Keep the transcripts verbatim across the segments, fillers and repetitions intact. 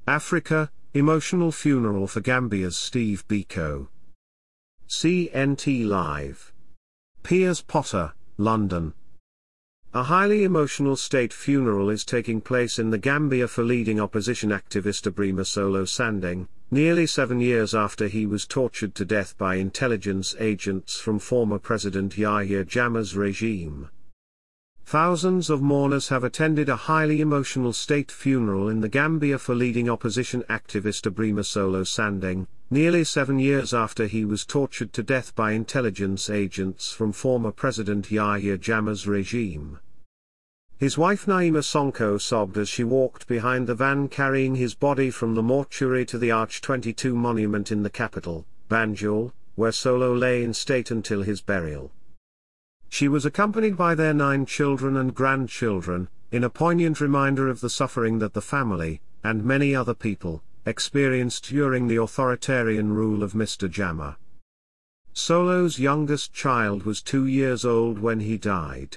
Africa, emotional funeral for Gambia's Steve Biko. C N T Live. Piers Potter, London. A highly emotional state funeral is taking place in the Gambia for leading opposition activist Ibrahima Solo Sandeng, nearly seven years after he was tortured to death by intelligence agents from former President Yahya Jammeh's regime. Thousands of mourners have attended a highly emotional state funeral in the Gambia for leading opposition activist Ibrahima Solo Sandeng, nearly seven years after he was tortured to death by intelligence agents from former President Yahya Jammeh's regime. His wife Naima Sonko sobbed as she walked behind the van carrying his body from the mortuary to the Arch twenty-two monument in the capital, Banjul, where Solo lay in state until his burial. She was accompanied by their nine children and grandchildren, in a poignant reminder of the suffering that the family, and many other people, experienced during the authoritarian rule of Mister Jammeh. Solo's youngest child was two years old when he died.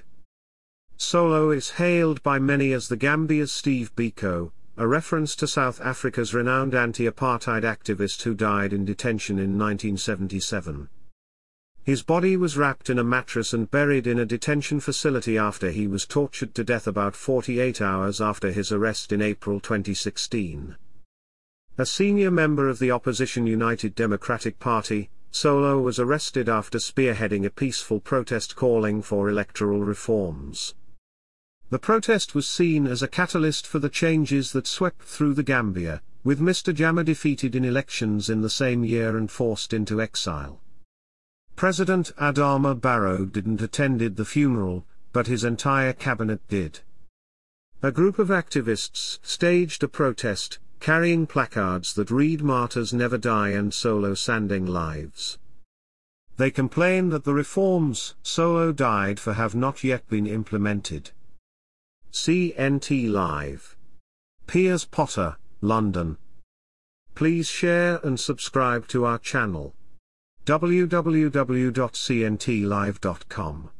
Solo is hailed by many as the Gambia's Steve Biko, a reference to South Africa's renowned anti-apartheid activist who died in detention in nineteen seventy-seven. His body was wrapped in a mattress and buried in a detention facility after he was tortured to death about forty-eight hours after his arrest in April twenty sixteen. A senior member of the opposition United Democratic Party, Solo was arrested after spearheading a peaceful protest calling for electoral reforms. The protest was seen as a catalyst for the changes that swept through the Gambia, with Mister Jammeh defeated in elections in the same year and forced into exile. President Adama Barrow didn't attend the funeral, but his entire cabinet did. A group of activists staged a protest, carrying placards that read "Martyrs never die" and "Solo Sandeng lives." They complain that the reforms Solo died for have not yet been implemented. C N T Live. Piers Potter, London. Please share and subscribe to our channel. w w w dot c n t live dot com